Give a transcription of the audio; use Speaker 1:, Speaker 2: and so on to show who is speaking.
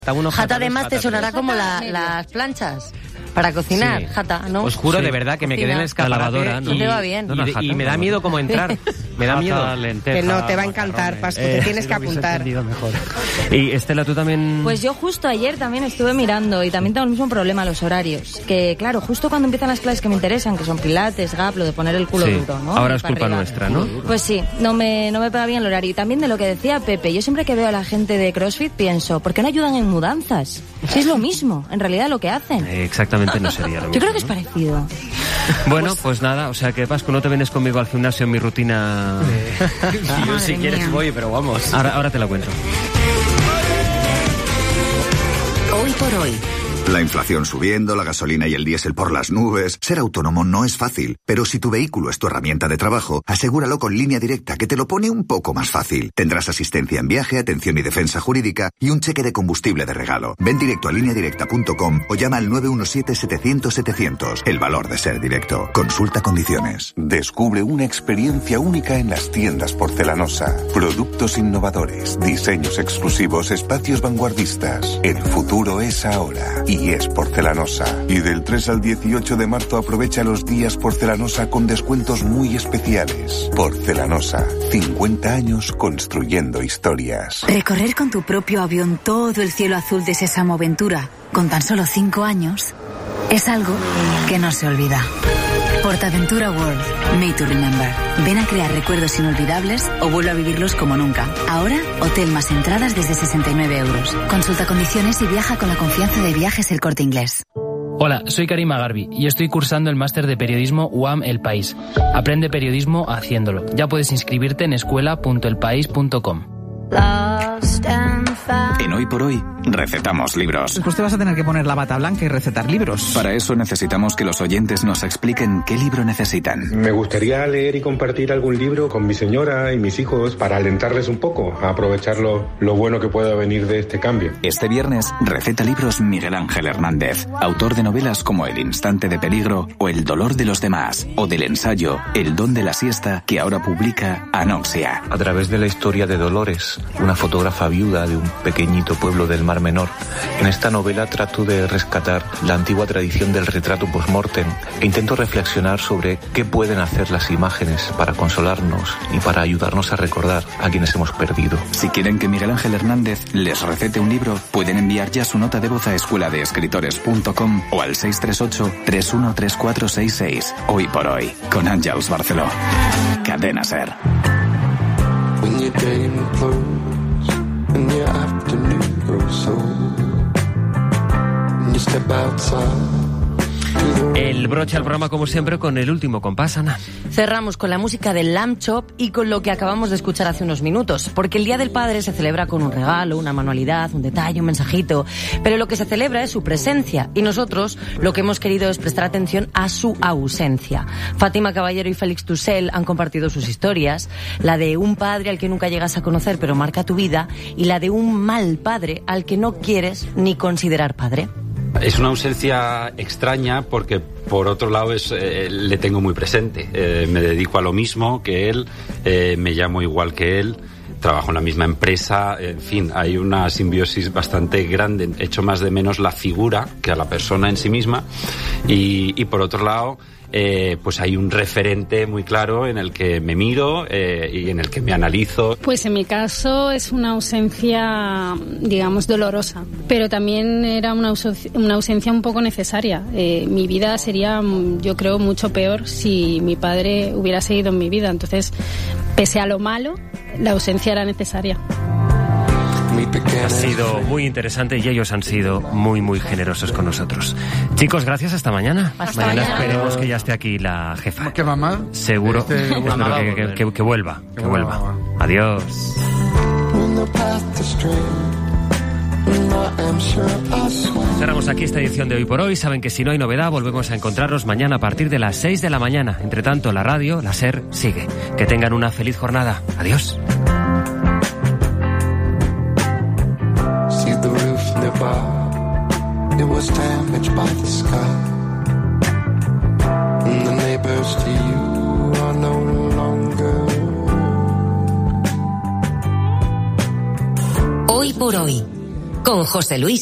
Speaker 1: Jata además te sonará como las planchas para cocinar, sí. Jata, ¿no?
Speaker 2: Os juro de verdad que me quedé en el escaparate
Speaker 1: ¿no? Te va bien.
Speaker 2: Y me da miedo como entrar. Me da miedo.
Speaker 3: Lenteja, que no, te va a encantar, Pascu, te tienes que apuntar.
Speaker 2: Mejor. Y Estela, tú también...
Speaker 4: Pues yo justo ayer también estuve mirando y también tengo el mismo problema, los horarios. Que claro, justo cuando empiezan las clases que me interesan, que son pilates, gap, lo de poner el culo duro, ¿no?
Speaker 2: Ahora es culpa nuestra, ¿no?
Speaker 4: Pues sí, no me pega bien el horario. Y también de lo que decía Pepe, yo siempre que veo a la gente de CrossFit pienso, ¿por qué no ayudan en mudanzas? Si es lo mismo, en realidad lo que hacen.
Speaker 2: Exactamente no sería lo mismo.
Speaker 4: Yo creo que es parecido.
Speaker 2: Bueno, pues nada, o sea que Pascu, no te vienes conmigo al gimnasio en mi rutina...
Speaker 1: Yo si quieres voy, pero vamos.
Speaker 2: Ahora te la cuento.
Speaker 5: Hoy por hoy.
Speaker 6: La inflación subiendo, la gasolina y el diésel por las nubes. Ser autónomo no es fácil, pero si tu vehículo es tu herramienta de trabajo, asegúralo con Línea Directa, que te lo pone un poco más fácil. Tendrás asistencia en viaje, atención y defensa jurídica y un cheque de combustible de regalo. Ven directo a lineadirecta.com o llama al 917-700-700. El valor de ser directo. Consulta condiciones.
Speaker 7: Descubre una experiencia única en las tiendas Porcelanosa. Productos innovadores, diseños exclusivos, espacios vanguardistas. El futuro es ahora. Y es Porcelanosa. Y del 3 al 18 de marzo aprovecha los días Porcelanosa con descuentos muy especiales. Porcelanosa, 50 años construyendo historias.
Speaker 5: Recorrer con tu propio avión todo el cielo azul de Sésamo Aventura con tan solo 5 años es algo que no se olvida. Portaventura World, Made to Remember. Ven a crear recuerdos inolvidables o vuelve a vivirlos como nunca. Ahora, hotel más entradas desde 69 euros. Consulta condiciones y viaja con la confianza de Viajes El Corte Inglés.
Speaker 8: Hola, soy Karima Garbi y estoy cursando el máster de periodismo UAM El País. Aprende periodismo haciéndolo. Ya puedes inscribirte en escuela.elpaís.com.
Speaker 9: En Hoy por Hoy, recetamos libros.
Speaker 10: Pues te vas a tener que poner la bata blanca y recetar libros.
Speaker 9: Para eso necesitamos que los oyentes nos expliquen qué libro necesitan.
Speaker 11: Me gustaría leer y compartir algún libro con mi señora y mis hijos para alentarles un poco, a aprovechar lo bueno que pueda venir de este cambio.
Speaker 9: Este viernes, receta libros Miguel Ángel Hernández, autor de novelas como El instante de peligro o El dolor de los demás, o del ensayo El don de la siesta, que ahora publica Anoxia.
Speaker 12: A través de la historia de Dolores, una fotógrafa viuda de un pequeñito pueblo del Mar Menor, en esta novela trato de rescatar la antigua tradición del retrato post-mortem e intento reflexionar sobre qué pueden hacer las imágenes para consolarnos y para ayudarnos a recordar a quienes hemos perdido.
Speaker 9: Si quieren que Miguel Ángel Hernández les recete un libro, pueden enviar ya su nota de voz a escueladeescritores.com o al 638-313466. Hoy por Hoy, con Àngels Barceló. Cadena SER.
Speaker 2: El broche al programa, como siempre, con el último compás, Ana.
Speaker 1: Cerramos con la música del Lamb Chop y con lo que acabamos de escuchar hace unos minutos, porque el Día del Padre se celebra con un regalo, una manualidad, un detalle, un mensajito, pero lo que se celebra es su presencia y nosotros lo que hemos querido es prestar atención a su ausencia. Fátima Caballero y Félix Tussell han compartido sus historias, la de un padre al que nunca llegas a conocer pero marca tu vida y la de un mal padre al que no quieres ni considerar padre.
Speaker 13: Es una ausencia extraña porque, por otro lado, le tengo muy presente. Me dedico a lo mismo que él, me llamo igual que él, trabajo en la misma empresa, en fin, hay una simbiosis bastante grande. Echo más de menos la figura que a la persona en sí misma y por otro lado, pues hay un referente muy claro en el que me miro y en el que me analizo.
Speaker 14: Pues en mi caso es una ausencia, digamos, dolorosa, pero también era una ausencia un poco necesaria. Mi vida sería, yo creo, mucho peor si mi padre hubiera seguido en mi vida. Entonces, pese a lo malo, la ausencia era necesaria.
Speaker 2: Ha sido muy interesante y ellos han sido muy, muy generosos con nosotros. Chicos, gracias, hasta mañana. Mañana esperemos que ya esté aquí la jefa.
Speaker 3: ¿Qué mamá?
Speaker 2: Seguro. Espero que vuelva. Que vuelva. Adiós. Cerramos aquí esta edición de Hoy por Hoy. Saben que si no hay novedad, volvemos a encontrarnos mañana a partir de las 6 de la mañana. Entre tanto, la radio, la SER, sigue. Que tengan una feliz jornada. Adiós.
Speaker 15: It was damaged by the sky, and the neighbors to you are no longer.
Speaker 5: Hoy por Hoy,
Speaker 16: con José Luis.